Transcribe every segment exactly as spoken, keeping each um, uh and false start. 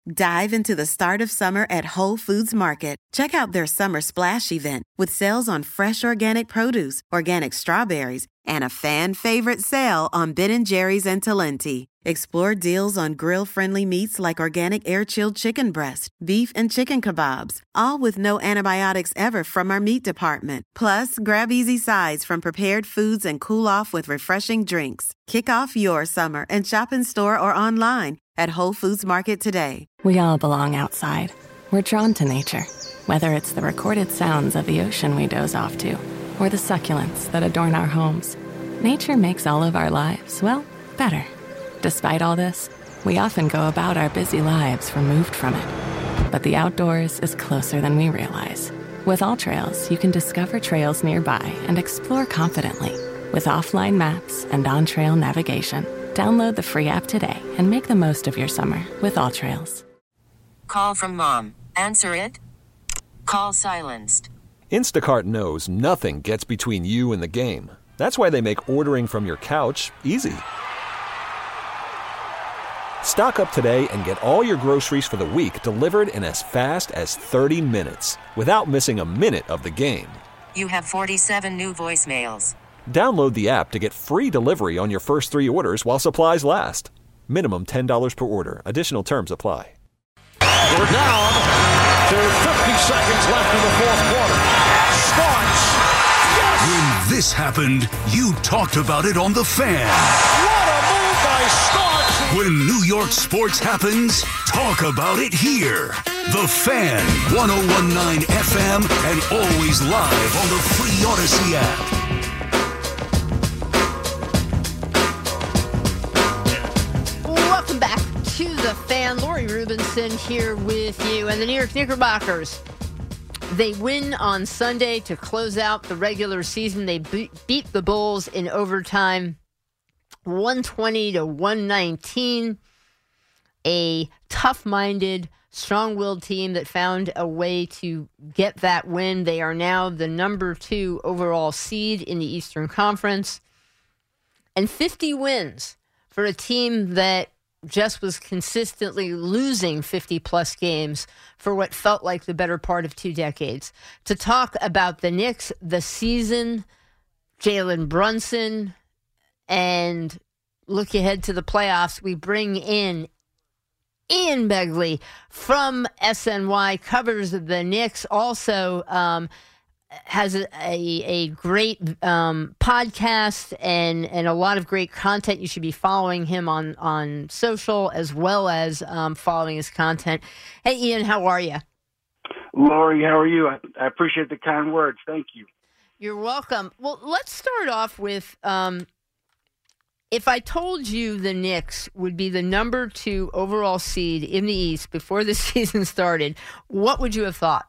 Dive into the start of summer at Whole Foods Market. Check out their Summer Splash event with sales on fresh organic produce, organic strawberries, and a fan-favorite sale on Ben and Jerry's and Talenti. Explore deals on grill-friendly meats like organic air-chilled chicken breast, beef and chicken kebabs, all with no antibiotics ever from our meat department. Plus, grab easy sides from prepared foods and cool off with refreshing drinks. Kick off your summer and shop in store or online at Whole Foods Market today. We all belong outside. We're drawn to nature, whether it's the recorded sounds of the ocean we doze off to, or the succulents that adorn our homes. Nature makes all of our lives, well, better. Despite all this, we often go about our busy lives removed from it. But the outdoors is closer than we realize. With AllTrails, you can discover trails nearby and explore confidently. With offline maps and on-trail navigation, download the free app today and make the most of your summer with AllTrails. Call from mom. Answer it. Call silenced. Instacart knows nothing gets between you and the game. That's why they make ordering from your couch easy. Stock up today and get all your groceries for the week delivered in as fast as thirty minutes without missing a minute of the game. You have forty-seven new voicemails. Download the app to get free delivery on your first three orders while supplies last. Minimum ten dollars per order. Additional terms apply. We're down to fifty seconds left in the fourth quarter. Starks. Yes! When this happened, you talked about it on The Fan. What a move by Starks! When New York sports happens, talk about it here. The Fan, one oh one point nine F M, and always live on the free Odyssey app. Welcome back to The Fan. Lori Rubinson here with you. And the New York Knickerbockers, they win on Sunday to close out the regular season. They be- beat the Bulls in overtime, one twenty to one nineteen. A tough-minded, strong-willed team that found a way to get that win. They are now the number two overall seed in the Eastern Conference. And fifty wins for a team that just was consistently losing fifty-plus games for what felt like the better part of two decades. To talk about the Knicks, the season, Jalen Brunson, and look ahead to the playoffs, we bring in Ian Begley from S N Y, covers the Knicks, also um, has a, a, a great um, podcast and, and a lot of great content. You should be following him on, on social as well as um, following his content. Hey, Ian, how are you? Lori, how are you? I, I appreciate the kind words. Thank you. You're welcome. Well, let's start off with um, if I told you the Knicks would be the number two overall seed in the East before the season started, what would you have thought?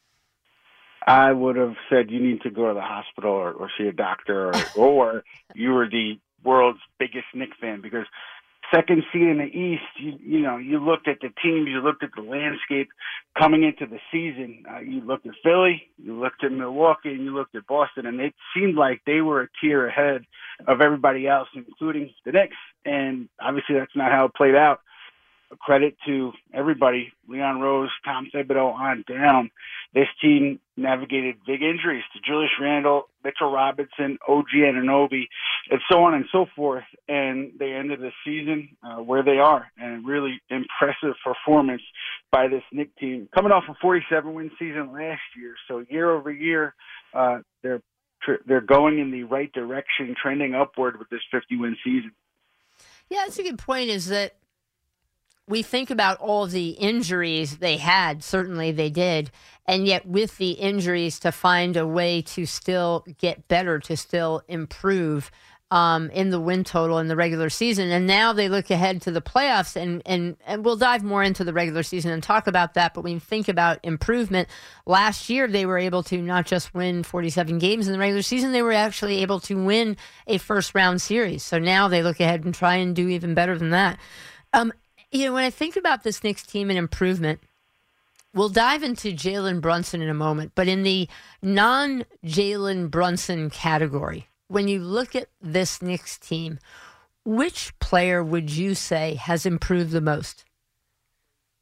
I would have said you need to go to the hospital or, or see a doctor, or, or you were the world's biggest Knicks fan, because second seed in the East, you, you know, you looked at the teams, you looked at the landscape coming into the season. Uh, you looked at Philly, you looked at Milwaukee, and you looked at Boston, and it seemed like they were a tier ahead of everybody else, including the Knicks. And obviously that's not how it played out. A credit to everybody, Leon Rose, Tom Thibodeau on down. This team navigated big injuries to Julius Randle, Mitchell Robinson, O G Anunoby, and so on and so forth. And they ended the season uh, where they are. And really impressive performance by this Knicks team, coming off a forty-seven win season last year. So year over year, uh, they're they're going in the right direction, trending upward with this fifty win season. Yeah, that's a good point, is that we think about all of the injuries they had. Certainly they did. And yet with the injuries, to find a way to still get better, to still improve um, in the win total in the regular season. And now they look ahead to the playoffs, and, and, and we'll dive more into the regular season and talk about that. But when you think about improvement, last year they were able to not just win forty-seven games in the regular season, they were actually able to win a first-round series. So now they look ahead and try and do even better than that. Um, You know, when I think about this Knicks team and improvement, we'll dive into Jalen Brunson in a moment, but in the non-Jalen Brunson category, when you look at this Knicks team, which player would you say has improved the most?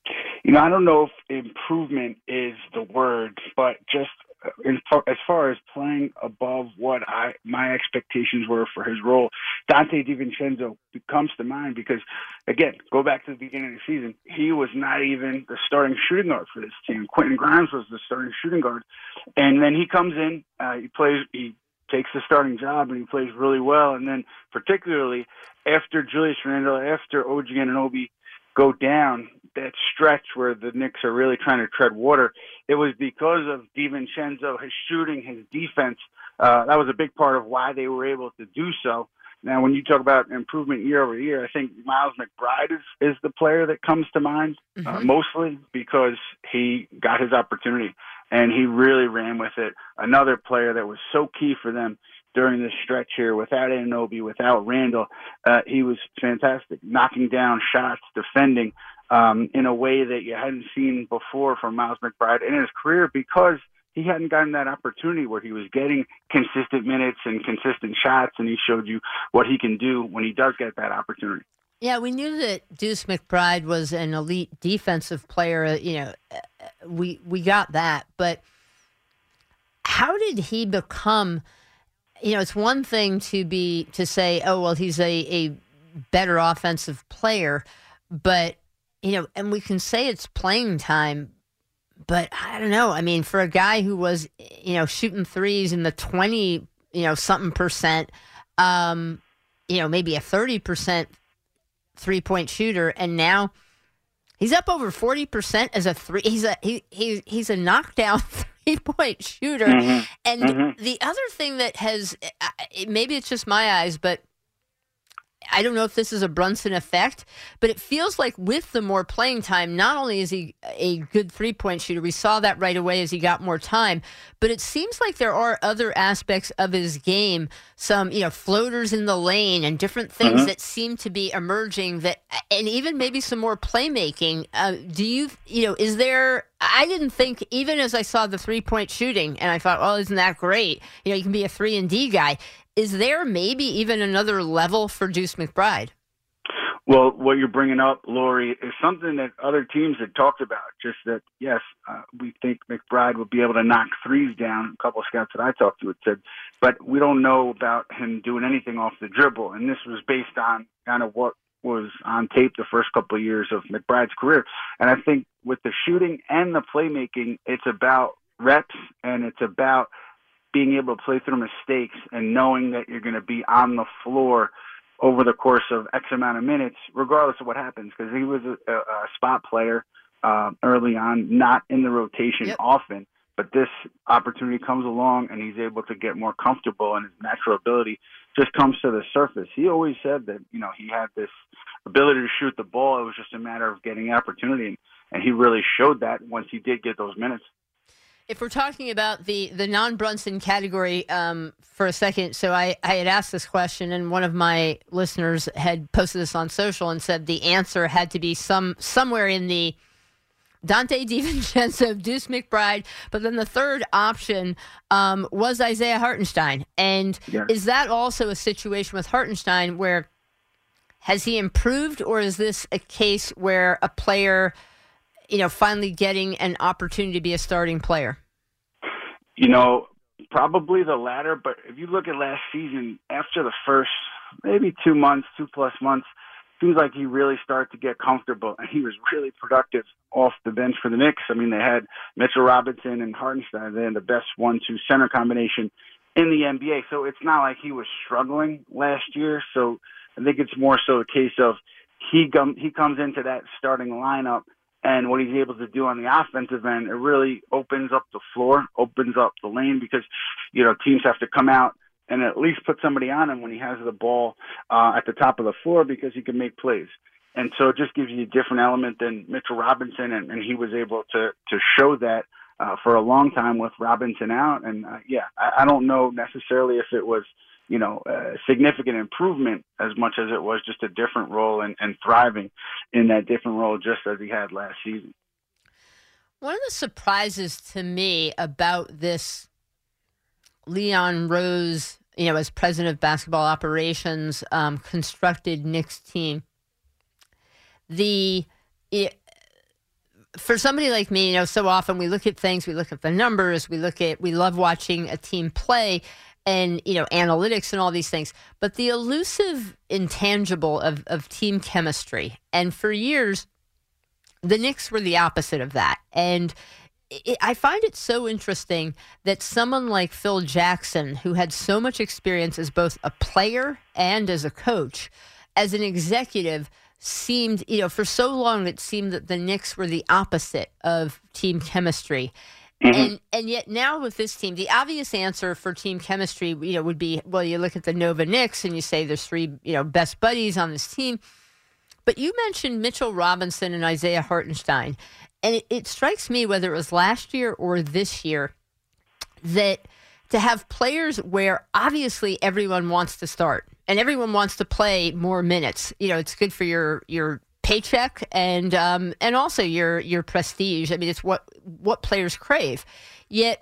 You know, I don't know if improvement is the word, but just in, as far as playing above what I my expectations were for his role, Dante DiVincenzo comes to mind because, again, go back to the beginning of the season, he was not even the starting shooting guard for this team. Quentin Grimes was the starting shooting guard, and then he comes in, uh, he plays, he takes the starting job, and he plays really well. And then particularly after Julius Randle, after O G Anunoby go down, that stretch where the Knicks are really trying to tread water, it was because of DiVincenzo, his shooting, his defense. Uh, that was a big part of why they were able to do so. Now, when you talk about improvement year over year, I think Miles McBride is, is the player that comes to mind, mm-hmm. uh, mostly because he got his opportunity and he really ran with it. Another player that was so key for them during this stretch here, without Anunoby, without Randall, uh, he was fantastic, knocking down shots, defending um, in a way that you hadn't seen before from Miles McBride in his career because he hadn't gotten that opportunity where he was getting consistent minutes and consistent shots, and he showed you what he can do when he does get that opportunity. Yeah, we knew that Deuce McBride was an elite defensive player. You know, we we got that, but how did he become? You know, it's one thing to be to say, oh well, he's a, a better offensive player, but you know, and we can say it's playing time. But I don't know. I mean, for a guy who was, you know, shooting threes in the twenty, you know, something percent, um, you know, maybe a thirty percent three point shooter, and now he's up over forty percent as a three. He's a he, he he's a knockdown three point shooter. Mm-hmm. And mm-hmm. the other thing that has, maybe it's just my eyes, but I don't know if this is a Brunson effect, but it feels like with the more playing time, not only is he a good three-point shooter, we saw that right away as he got more time, but it seems like there are other aspects of his game, some, you know, floaters in the lane and different things mm-hmm. that seem to be emerging that, and even maybe some more playmaking. Uh, do you, you know, is there, I didn't think, even as I saw the three-point shooting, and I thought, oh, isn't that great? You know, you can be a three and D guy. Is there maybe even another level for Deuce McBride? Well, what you're bringing up, Lori, is something that other teams had talked about. Just that, yes, uh, we think McBride would be able to knock threes down. A couple of scouts that I talked to had said, but we don't know about him doing anything off the dribble. And this was based on kind of what was on tape the first couple of years of McBride's career. And I think with the shooting and the playmaking, it's about reps and it's about being able to play through mistakes and knowing that you're going to be on the floor over the course of X amount of minutes, regardless of what happens, because he was a, a, a spot player uh, early on, not in the rotation yep. often, but this opportunity comes along and he's able to get more comfortable and his natural ability just comes to the surface. He always said that, you know, he had this ability to shoot the ball. It was just a matter of getting opportunity, and, and he really showed that once he did get those minutes. If we're talking about the, the non-Brunson category um, for a second, so I, I had asked this question, and one of my listeners had posted this on social and said the answer had to be some somewhere in the Dante DiVincenzo, Deuce McBride, but then the third option um, was Isaiah Hartenstein. And yeah. is that also a situation with Hartenstein where has he improved, or is this a case where a player – you know, finally getting an opportunity to be a starting player? You know, probably the latter, but if you look at last season, after the first maybe two months, two plus months, seems like he really started to get comfortable, and he was really productive off the bench for the Knicks. I mean, they had Mitchell Robinson and Hartenstein. They had the best one two center combination in the N B A, so it's not like he was struggling last year. So I think it's more so a case of he, gum, he comes into that starting lineup, and what he's able to do on the offensive end, it really opens up the floor, opens up the lane, because, you know, teams have to come out and at least put somebody on him when he has the ball uh, at the top of the floor, because he can make plays. And so it just gives you a different element than Mitchell Robinson, and, and he was able to to show that uh, for a long time with Robinson out. And, uh, yeah, I, I don't know necessarily if it was, you know, a significant improvement as much as it was just a different role and, and thriving in that different role just as he had last season. One of the surprises to me about this Leon Rose, you know, as president of basketball operations, um, constructed Knicks team, the it, for somebody like me, you know, so often we look at things, we look at the numbers, we look at, we love watching a team play and, you know, analytics and all these things, but the elusive intangible of, of team chemistry. And for years, the Knicks were the opposite of that. And it, I find it so interesting that someone like Phil Jackson, who had so much experience as both a player and as a coach, as an executive, seemed, you know, for so long it seemed that the Knicks were the opposite of team chemistry. Mm-hmm. And and yet now with this team, the obvious answer for team chemistry, you know, would be, well, you look at the Nova Knicks and you say there's three, you know, best buddies on this team. But you mentioned Mitchell Robinson and Isaiah Hartenstein. And it, it strikes me, whether it was last year or this year, that to have players where obviously everyone wants to start and everyone wants to play more minutes, you know, it's good for your your paycheck and um, and also your your prestige. I mean, it's what what players crave. Yet,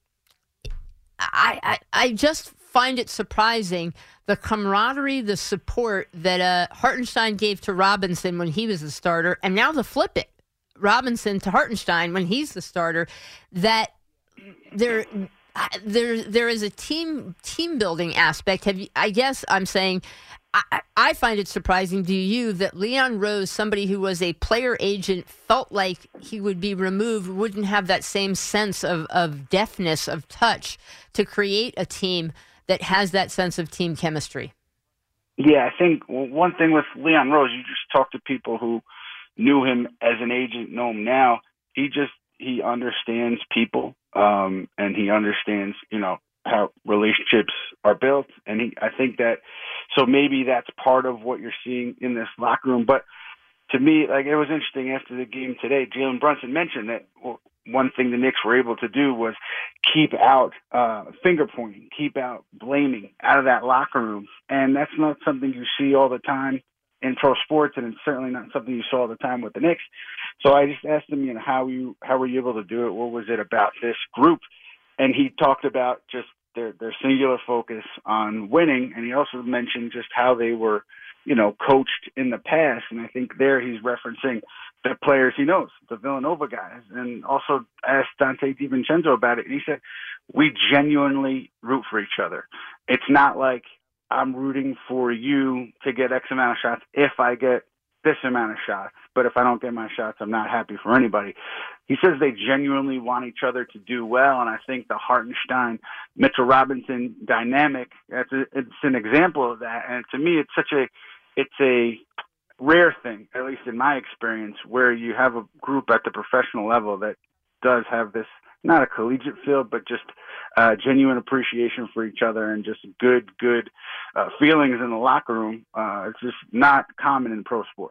I I, I just find it surprising the camaraderie, the support that uh, Hartenstein gave to Robinson when he was the starter, and now the flip it, Robinson to Hartenstein when he's the starter. That there. There, there is a team team building aspect. Have you, I guess I'm saying, I, I find it surprising to you that Leon Rose, somebody who was a player agent, felt like he would be removed, wouldn't have that same sense of, of deftness, of touch, to create a team that has that sense of team chemistry. Yeah, I think one thing with Leon Rose, you just talk to people who knew him as an agent, know him now. He just he understands people. Um, and he understands, you know, how relationships are built. And he, I think that, so maybe that's part of what you're seeing in this locker room. But to me, like, it was interesting after the game today, Jalen Brunson mentioned that one thing the Knicks were able to do was keep out uh, finger pointing, keep out blaming out of that locker room. And that's not something you see all the time in pro sports, and it's certainly not something you saw all the time with the Knicks. So I just asked him, you know, how you how were you able to do it? What was it about this group? And he talked about just their their singular focus on winning, and he also mentioned just how they were, you know, coached in the past. And I think there he's referencing the players he knows, the Villanova guys, and also asked Dante DiVincenzo about it. And he said, we genuinely root for each other. It's not like I'm rooting for you to get X amount of shots if I get this amount of shots. But if I don't get my shots, I'm not happy for anybody. He says they genuinely want each other to do well, and I think the Hartenstein, Mitchell Robinson dynamic, it's, a, it's an example of that. And to me, it's such a, it's a rare thing, at least in my experience, where you have a group at the professional level that does have this, not a collegiate feel, but just uh, genuine appreciation for each other and just good, good uh, feelings in the locker room. Uh, it's just not common in pro sports.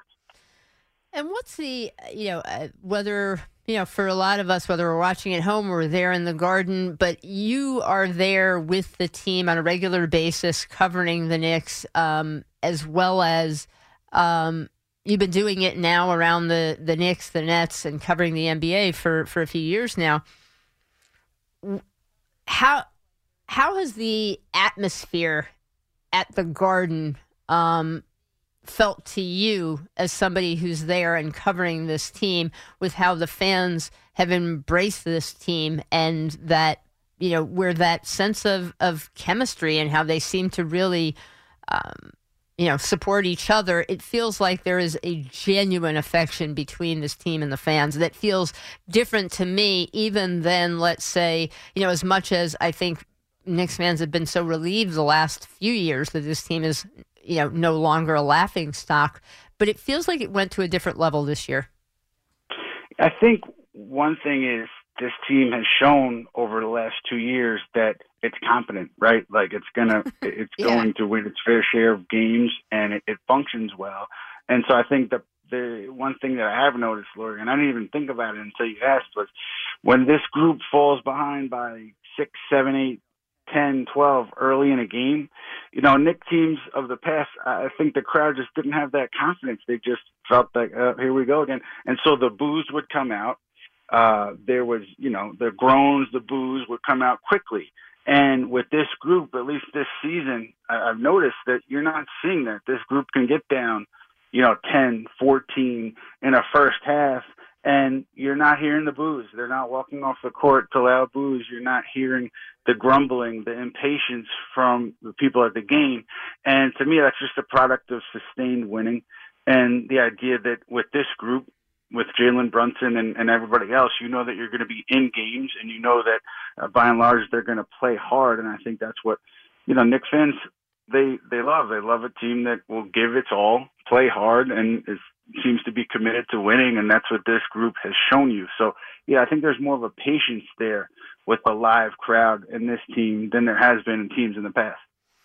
And what's the, you know, uh, whether, you know, for a lot of us, whether we're watching at home or we're there in the Garden, but you are there with the team on a regular basis covering the Knicks, um, as well as um, you've been doing it now around the, the Knicks, the Nets, and covering the N B A for, for a few years now. How how has the atmosphere at the Garden um, felt to you as somebody who's there and covering this team, with how the fans have embraced this team, and that, you know, where that sense of, of chemistry and how they seem to really, um, you know, support each other? It feels like there is a genuine affection between this team and the fans that feels different to me, even than, let's say, you know, as much as I think Knicks fans have been so relieved the last few years that this team is, you know, no longer a laughing stock, but it feels like it went to a different level this year. I think one thing is this team has shown over the last two years that it's competent, right? Like it's gonna, it's yeah. going to win its fair share of games, and it, it functions well. And so I think the the one thing that I have noticed, Lori, and I didn't even think about it until you asked, was when this group falls behind by six, seven, eight, ten, twelve early in a game, you know, Knick teams of the past, I think the crowd just didn't have that confidence. They just felt like, uh, here we go again. And so the boos would come out. Uh, there was, you know, the groans, the boos would come out quickly. And with this group, at least this season, I- I've noticed that you're not seeing that. This group can get down, you know, ten, fourteen in a first half and you're not hearing the boos. They're not walking off the court to loud boos. You're not hearing the grumbling, the impatience from the people at the game. And to me, that's just a product of sustained winning. And the idea that with this group, with Jalen Brunson and, and everybody else, you know that you're going to be in games, and you know that uh, by and large they're going to play hard. And I think that's what, you know, Knicks fans, they, they love. They love a team that will give its all, play hard, and is, seems to be committed to winning, and that's what this group has shown you. So, yeah, I think there's more of a patience there with a live crowd in this team than there has been in teams in the past.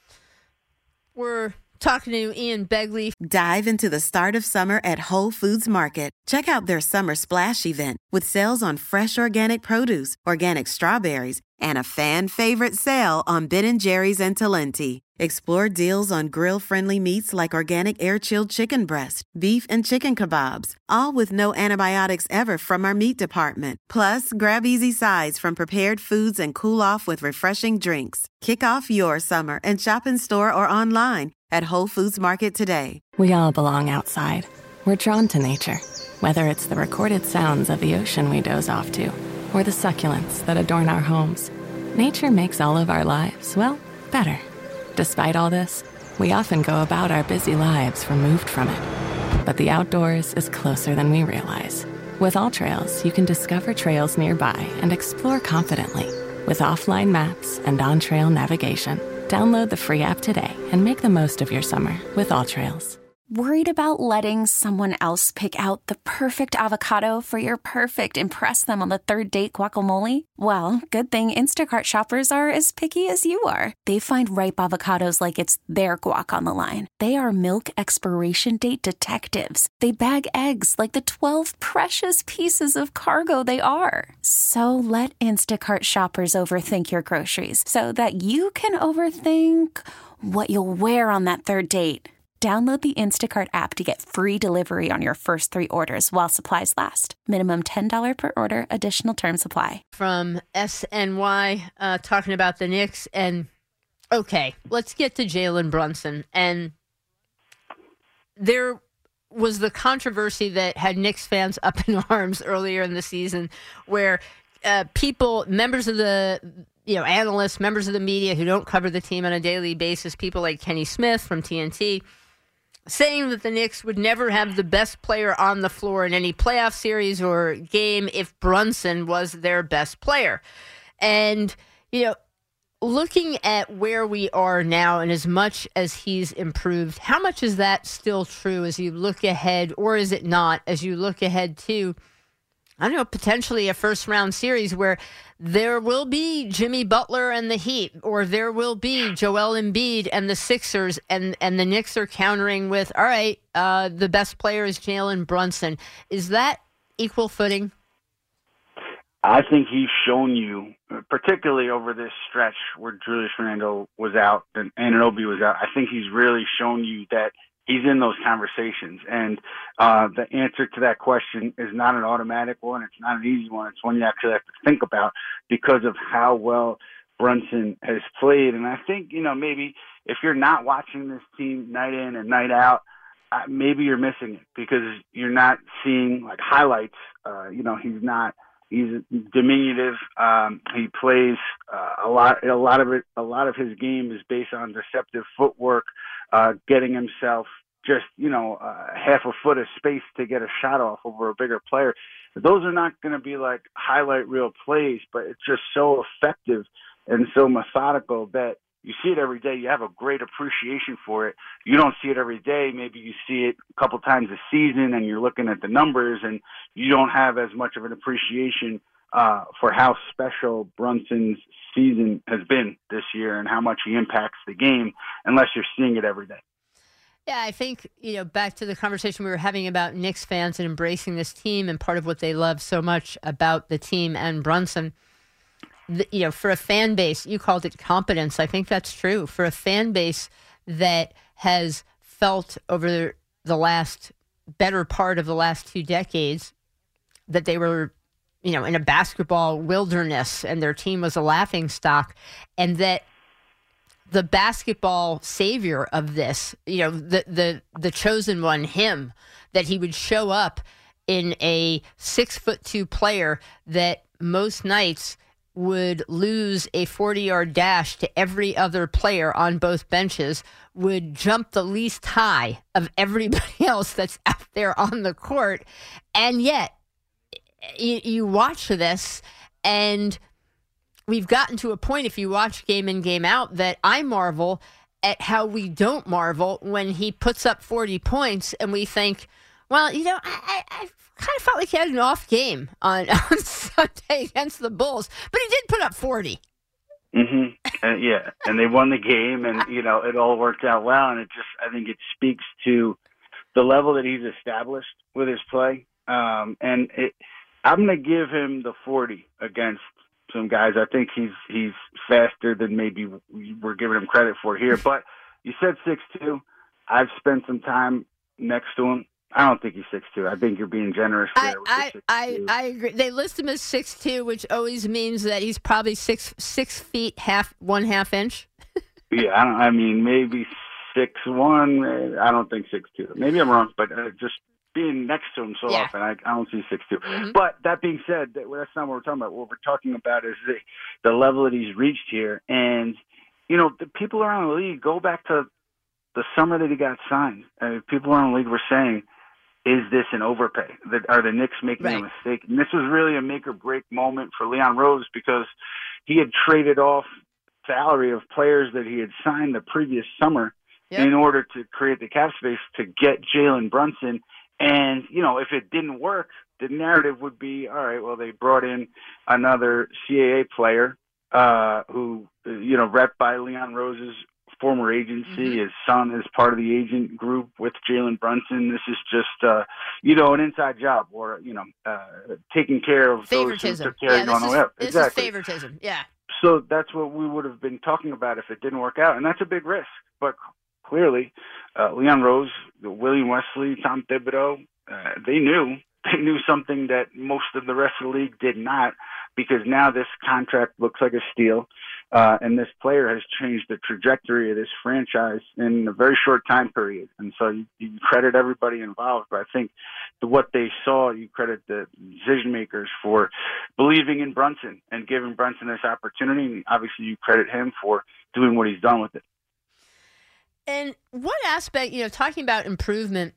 We're talking to Ian Begley. Dive into the start of summer at Whole Foods Market. Check out their Summer Splash event with sales on fresh organic produce, organic strawberries, and a fan-favorite sale on Ben and Jerry's and Talenti. Explore deals on grill-friendly meats like organic air-chilled chicken breast, beef and chicken kebabs, all with no antibiotics ever from our meat department. Plus, grab easy sides from prepared foods and cool off with refreshing drinks. Kick off your summer and shop in store or online at Whole Foods Market today. We all belong outside. We're drawn to nature, whether it's the recorded sounds of the ocean we doze off to, or the succulents that adorn our homes. Nature makes all of our lives, well, better. Despite all this, we often go about our busy lives removed from it. But the outdoors is closer than we realize. With AllTrails, you can discover trails nearby and explore confidently. With offline maps and on-trail navigation, download the free app today and make the most of your summer with AllTrails. Worried about letting someone else pick out the perfect avocado for your perfect impress them on the third date guacamole? Well, good thing Instacart shoppers are as picky as you are. They find ripe avocados like it's their guac on the line. They are milk expiration date detectives. They bag eggs like the twelve precious pieces of cargo they are. So let Instacart shoppers overthink your groceries so that you can overthink what you'll wear on that third date. Download the Instacart app to get free delivery on your first three orders while supplies last. Minimum ten dollars per order. Additional terms apply. From S N Y, uh, talking about the Knicks. And, okay, let's get to Jalen Brunson. And there was the controversy that had Knicks fans up in arms earlier in the season where uh, people, members of the you know, analysts, members of the media who don't cover the team on a daily basis, people like Kenny Smith from T N T, saying that the Knicks would never have the best player on the floor in any playoff series or game if Brunson was their best player. And, you know, looking at where we are now and as much as he's improved, how much is that still true as you look ahead, or is it not, as you look ahead to, I don't know, potentially a first-round series where there will be Jimmy Butler and the Heat, or there will be Joel Embiid and the Sixers, and, and the Knicks are countering with, all right, uh, the best player is Jalen Brunson. Is that equal footing? I think he's shown you, particularly over this stretch where Julius Randle was out and Anunoby was out, I think he's really shown you that he's in those conversations. And uh, the answer to that question is not an automatic one. It's not an easy one. It's one you actually have to think about because of how well Brunson has played. And I think, you know, maybe if you're not watching this team night in and night out, uh, maybe you're missing it because you're not seeing like highlights. Uh, you know, he's not, he's diminutive. Um, he plays uh, a lot, a lot of it, a lot of his game is based on deceptive footwork, uh, getting himself just, you know, uh, half a foot of space to get a shot off over a bigger player. Those are not going to be like highlight reel plays, but it's just so effective and so methodical that you see it every day. You have a great appreciation for it. You don't see it every day. Maybe you see it a couple times a season and you're looking at the numbers and you don't have as much of an appreciation uh, for how special Brunson's season has been this year and how much he impacts the game unless you're seeing it every day. Yeah, I think, you know, back to the conversation we were having about Knicks fans and embracing this team and part of what they love so much about the team and Brunson, the, you know, for a fan base, you called it competence. I think that's true. For a fan base that has felt over the last better part of the last two decades that they were, you know, in a basketball wilderness and their team was a laughingstock, and that the basketball savior of this, you know, the the the chosen one, him, that he would show up in a six foot two player that most nights would lose a forty-yard dash to every other player on both benches, would jump the least high of everybody else that's out there on the court. And yet, you, you watch this, and we've gotten to a point, if you watch game in, game out, that I marvel at how we don't marvel when he puts up forty points and we think, well, you know, I, I, I kind of felt like he had an off game on, on Sunday against the Bulls, but he did put up forty. Mm-hmm. And, yeah, and they won the game, and, you know, it all worked out well, and it just, I think it speaks to the level that he's established with his play. Um, and it, I'm going to give him the forty against some guys. I think he's he's faster than maybe we're giving him credit for here. But you said six two. I've spent some time next to him. I don't think he's six two. I think you're being generous there. I, I, I, I agree. They list him as six two, which always means that he's probably six six feet, half one half inch. yeah, I don't. I mean, maybe six one. I don't think six two. Maybe I'm wrong, but uh, just being next to him so yeah. often, I, I don't see six two. Mm-hmm. But that being said, that, well, that's not what we're talking about. What we're talking about is the, the level that he's reached here. And, you know, the people around the league, go back to the summer that he got signed. Uh, people around the league were saying, is this an overpay? That, are the Knicks making right. a mistake? And this was really a make-or-break moment for Leon Rose because he had traded off salary of players that he had signed the previous summer yep. in order to create the cap space to get Jalen Brunson. And, you know, if it didn't work, the narrative would be, all right, well, they brought in another C A A player uh, who, you know, rep by Leon Rose's former agency. Mm-hmm. His son is part of the agent group with Jalen Brunson. This is just, uh, you know, an inside job or, you know, uh, taking care of favoritism. those who took care yeah, of this on the is, way up. This exactly. is favoritism, yeah. So that's what we would have been talking about if it didn't work out. And that's a big risk. But clearly, uh, Leon Rose, William Wesley, Tom Thibodeau, uh, they knew. They knew something that most of the rest of the league did not, because now this contract looks like a steal, uh, and this player has changed the trajectory of this franchise in a very short time period. And so you, you credit everybody involved, but I think the, what they saw, you credit the decision makers for believing in Brunson and giving Brunson this opportunity. And obviously, you credit him for doing what he's done with it. And what aspect, you know, talking about improvement,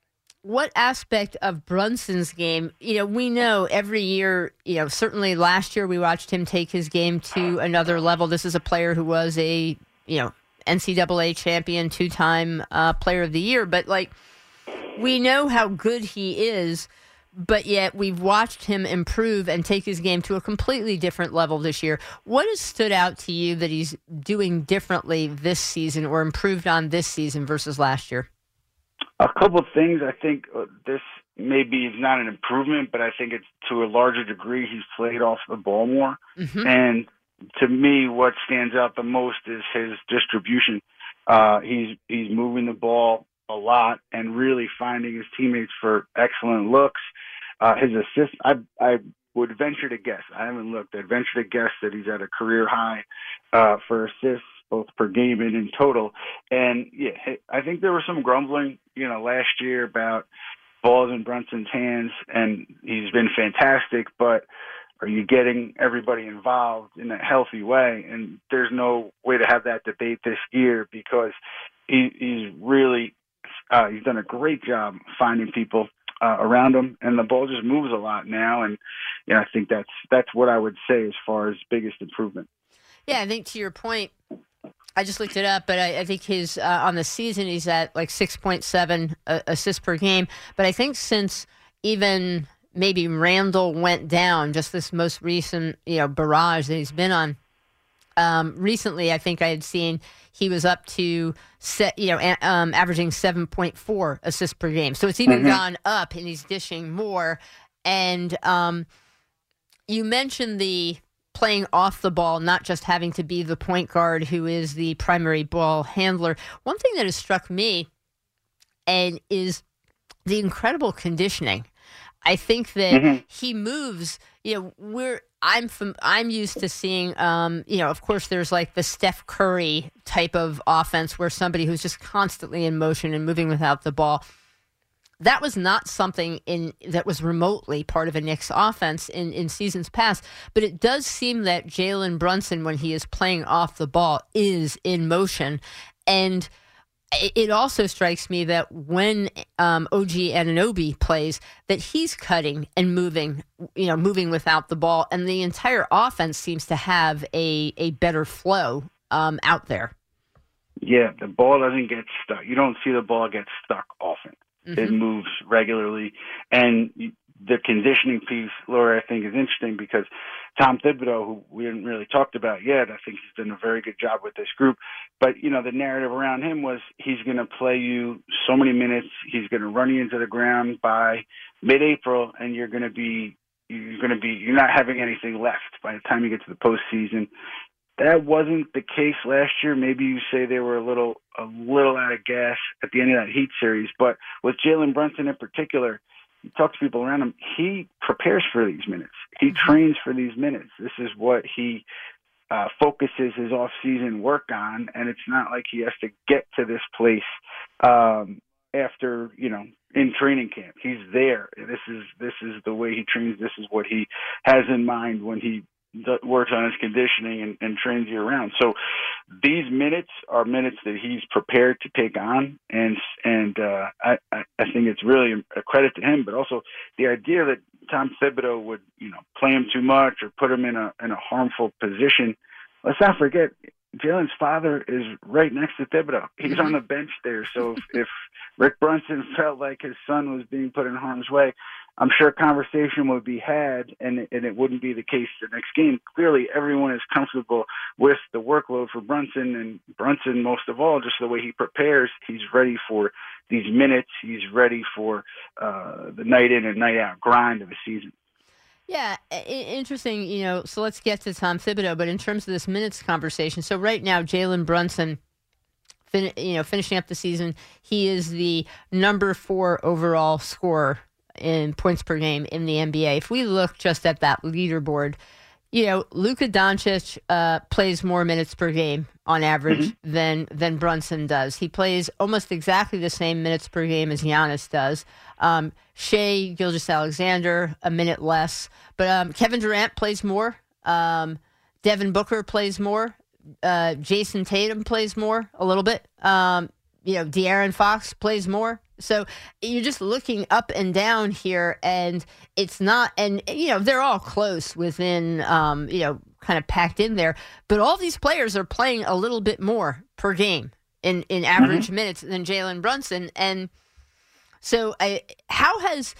what aspect of Brunson's game, you know, we know every year, you know, certainly last year we watched him take his game to another level. This is a player who was a, you know, N C double A champion, two-time uh, player of the year. But, like, we know how good he is, but yet we've watched him improve and take his game to a completely different level this year. What has stood out to you that he's doing differently this season or improved on this season versus last year? A couple of things. I think uh, this maybe is not an improvement, but I think it's to a larger degree he's played off the ball more. Mm-hmm. And to me, what stands out the most is his distribution. Uh, he's he's moving the ball a lot and really finding his teammates for excellent looks. Uh, his assists, I, I would venture to guess, I haven't looked, I'd venture to guess that he's at a career high uh, for assists, both per game and in total. And yeah, I think there was some grumbling, you know, last year about balls in Brunson's hands, and he's been fantastic, but are you getting everybody involved in a healthy way? And there's no way to have that debate this year because he, he's really, uh, he's done a great job finding people uh, around him, and the ball just moves a lot now. And, you know, I think that's, that's what I would say as far as biggest improvement. Yeah, I think to your point, I just looked it up, but I, I think his uh, on the season he's at like six point seven uh, assists per game. But I think since even maybe Randall went down, just this most recent you know barrage that he's been on, um, recently I think I had seen he was up to set, you know a, um, averaging seven point four assists per game. So it's even mm-hmm. gone up, and he's dishing more. And um, you mentioned the playing off the ball, not just having to be the point guard who is the primary ball handler. One thing that has struck me and is the incredible conditioning. I think that mm-hmm. he moves, you know, we're, I'm from, I'm used to seeing, um, you know, of course there's like the Steph Curry type of offense where somebody who's just constantly in motion and moving without the ball. that was not something in that was remotely part of a Knicks offense in, in seasons past. But it does seem that Jalen Brunson, when he is playing off the ball, is in motion. And it also strikes me that when um, O G Anunoby plays, that he's cutting and moving, you know, moving without the ball, and the entire offense seems to have a, a better flow um, out there. Yeah, the ball doesn't get stuck. You don't see the ball get stuck often. Mm-hmm. It moves regularly, and the conditioning piece, Laura, I think is interesting because Tom Thibodeau, who we haven't really talked about yet, I think he's done a very good job with this group. But, you know, the narrative around him was he's going to play you so many minutes, he's going to run you into the ground by mid-April, and you're going to be, you're going to be, you're not having anything left by the time you get to the postseason. That wasn't the case last year. Maybe you say they were a little, a little out of gas at the end of that Heat series. But with Jalen Brunson in particular, you talk to people around him, he prepares for these minutes. He trains for these minutes. This is what he uh, focuses his off-season work on, and it's not like he has to get to this place um, after, you know, in training camp. He's there. This is this is the way he trains. This is what he has in mind when he works on his conditioning and, and trains you around. So these minutes are minutes that he's prepared to take on, and and uh, I, I think it's really a credit to him. But also the idea that Tom Thibodeau would, you know, play him too much or put him in a in a harmful position. Let's not forget, Jalen's father is right next to Thibodeau. He's on the bench there. So if, if Rick Brunson felt like his son was being put in harm's way, I'm sure a conversation would be had, and, and it wouldn't be the case the next game. Clearly, everyone is comfortable with the workload for Brunson, and Brunson, most of all, just the way he prepares, he's ready for these minutes. He's ready for uh, the night in and night out grind of the season. Yeah, interesting, you know, so let's get to Tom Thibodeau, but in terms of this minutes conversation, so right now, Jalen Brunson, fin- you know, finishing up the season, he is the number four overall scorer in points per game in the N B A. If we look just at that leaderboard, you know, Luka Doncic uh, plays more minutes per game on average mm-hmm. than than Brunson does. He plays almost exactly the same minutes per game as Giannis does. Um, Shai Gilgeous-Alexander, a minute less. But um, Kevin Durant plays more. Um, Devin Booker plays more. Uh, Jason Tatum plays more a little bit. Um, you know, De'Aaron Fox plays more. So you're just looking up and down here, and it's not, and, you know, they're all close within, um, you know, kind of packed in there. But all these players are playing a little bit more per game in, in average mm-hmm. minutes than Jalen Brunson. And so I, how has,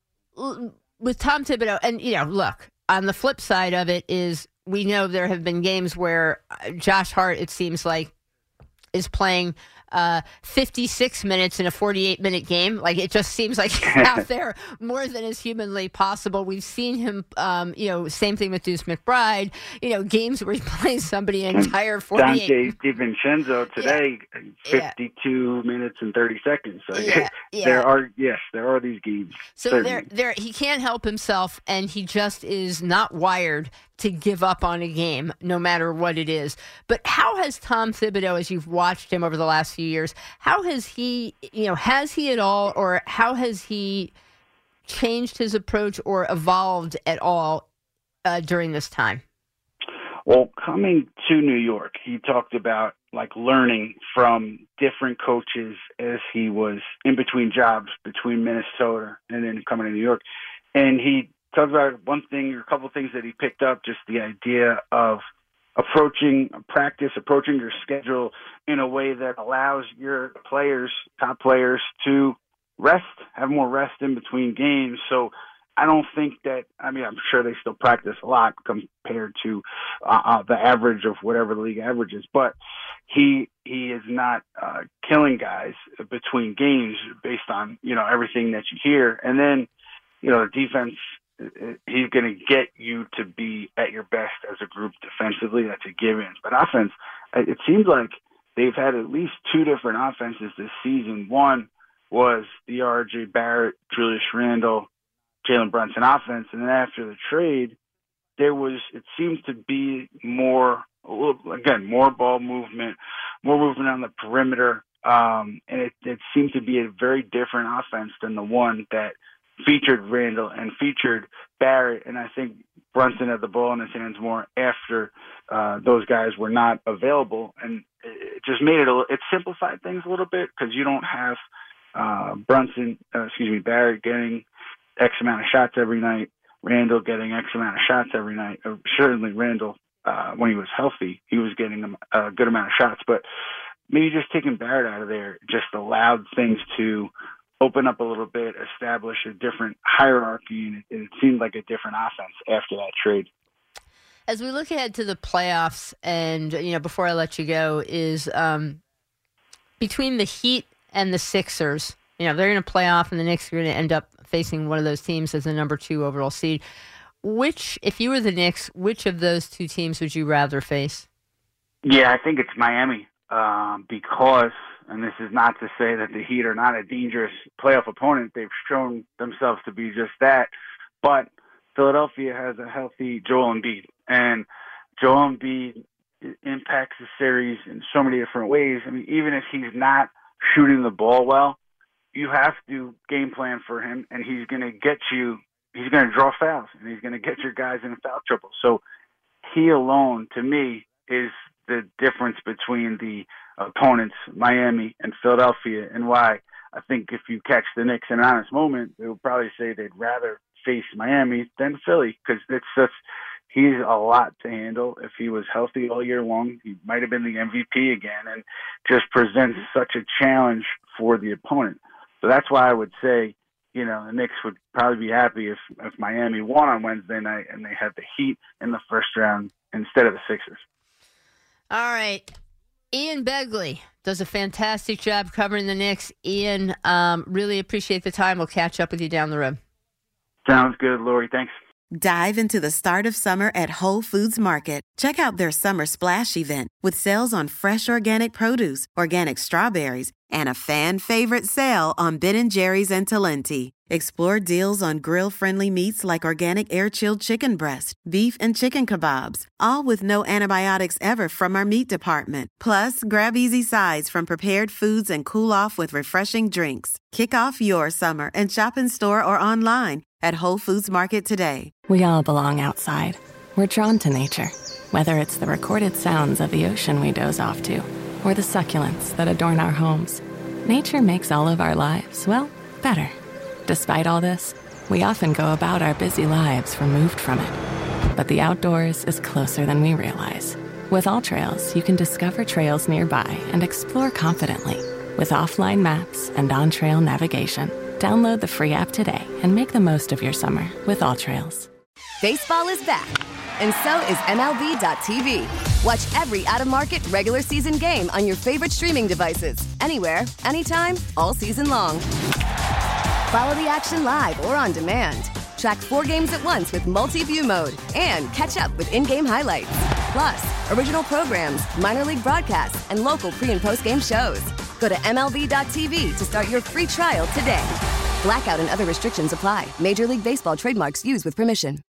with Tom Thibodeau, and, you know, look, on the flip side of it is we know there have been games where Josh Hart, it seems like, is playing uh, fifty-six minutes in a forty-eight minute game. Like, it just seems like he's out there more than is humanly possible. We've seen him, um, you know, same thing with Deuce McBride, you know, games where he plays somebody an entire forty-eight. Dante DiVincenzo today, yeah. fifty-two yeah. minutes and thirty seconds. So yeah. Yeah. there are, yes, there are these games. So there, there, he can't help himself, and he just is not wired to give up on a game, no matter what it is. But how has Tom Thibodeau, as you've watched him over the last few years, how has he, you know, has he at all, or how has he changed his approach or evolved at all uh, during this time? Well, coming to New York, he talked about, like, learning from different coaches as he was in between jobs, between Minnesota and then coming to New York. And he talked about one thing or a couple of things that he picked up, just the idea of approaching practice, approaching your schedule in a way that allows your players, top players, to rest, have more rest in between games. So I don't think that, I mean, I'm sure they still practice a lot compared to uh, uh, the average of whatever the league average is, but he he is not uh, killing guys between games based on, you know, everything that you hear. And then, you know, the defense, he's going to get you to be at your best as a group defensively. That's a given. But offense, it seems like they've had at least two different offenses this season. One was the R J Barrett, Julius Randle, Jalen Brunson offense. And then after the trade, there was, it seems to be more, again, more ball movement, more movement on the perimeter. Um, and it, it seemed to be a very different offense than the one that featured Randall and featured Barrett. And I think Brunson had the ball in his hands more after uh, those guys were not available. And it just made it, a, it simplified things a little bit because you don't have uh, Brunson, uh, excuse me, Barrett getting X amount of shots every night, Randall getting X amount of shots every night. Or certainly Randall, uh, when he was healthy, he was getting a, a good amount of shots. But maybe just taking Barrett out of there just allowed things to open up a little bit, establish a different hierarchy, and it, it seemed like a different offense after that trade. As we look ahead to the playoffs, and you know, before I let you go, is um, between the Heat and the Sixers, you know, they're in a playoff, and the Knicks are going to end up facing one of those teams as the number two overall seed. Which, if you were the Knicks, which of those two teams would you rather face? Yeah, I think it's Miami um, because. And this is not to say that the Heat are not a dangerous playoff opponent. They've shown themselves to be just that. But Philadelphia has a healthy Joel Embiid. And Joel Embiid impacts the series in so many different ways. I mean, even if he's not shooting the ball well, you have to game plan for him. And he's going to get you, he's going to draw fouls. And he's going to get your guys in foul trouble. So he alone, to me, is the difference between the opponents, Miami and Philadelphia, and why I think if you catch the Knicks in an honest moment, they would probably say they'd rather face Miami than Philly because it's just he's a lot to handle. If he was healthy all year long, he might have been the M V P again, and just presents such a challenge for the opponent. So that's why I would say, you know, the Knicks would probably be happy if, if Miami won on Wednesday night and they had the Heat in the first round instead of the Sixers. All right. Ian Begley does a fantastic job covering the Knicks. Ian, um, really appreciate the time. We'll catch up with you down the road. Sounds good, Lori. Thanks. Dive into the start of summer at Whole Foods Market. Check out their Summer Splash event with sales on fresh organic produce, organic strawberries, and a fan-favorite sale on Ben and Jerry's and Talenti. Explore deals on grill-friendly meats like organic air-chilled chicken breast, beef and chicken kebabs, all with no antibiotics ever from our meat department. Plus, grab easy sides from prepared foods and cool off with refreshing drinks. Kick off your summer and shop in store or online at Whole Foods Market today. We all belong outside. We're drawn to nature, whether it's the recorded sounds of the ocean we doze off to, or the succulents that adorn our homes. Nature makes all of our lives, well, better. Despite all this, we often go about our busy lives removed from it. But the outdoors is closer than we realize. With AllTrails, you can discover trails nearby and explore confidently. With offline maps and on-trail navigation, download the free app today and make the most of your summer with AllTrails. Baseball is back, and so is M L B dot T V. Watch every out-of-market regular season game on your favorite streaming devices, anywhere, anytime, all season long. Follow the action live or on demand. Track four games at once with multi-view mode and catch up with in-game highlights. Plus, original programs, minor league broadcasts, and local pre- and post-game shows. Go to M L B dot T V to start your free trial today. Blackout and other restrictions apply. Major League Baseball trademarks used with permission.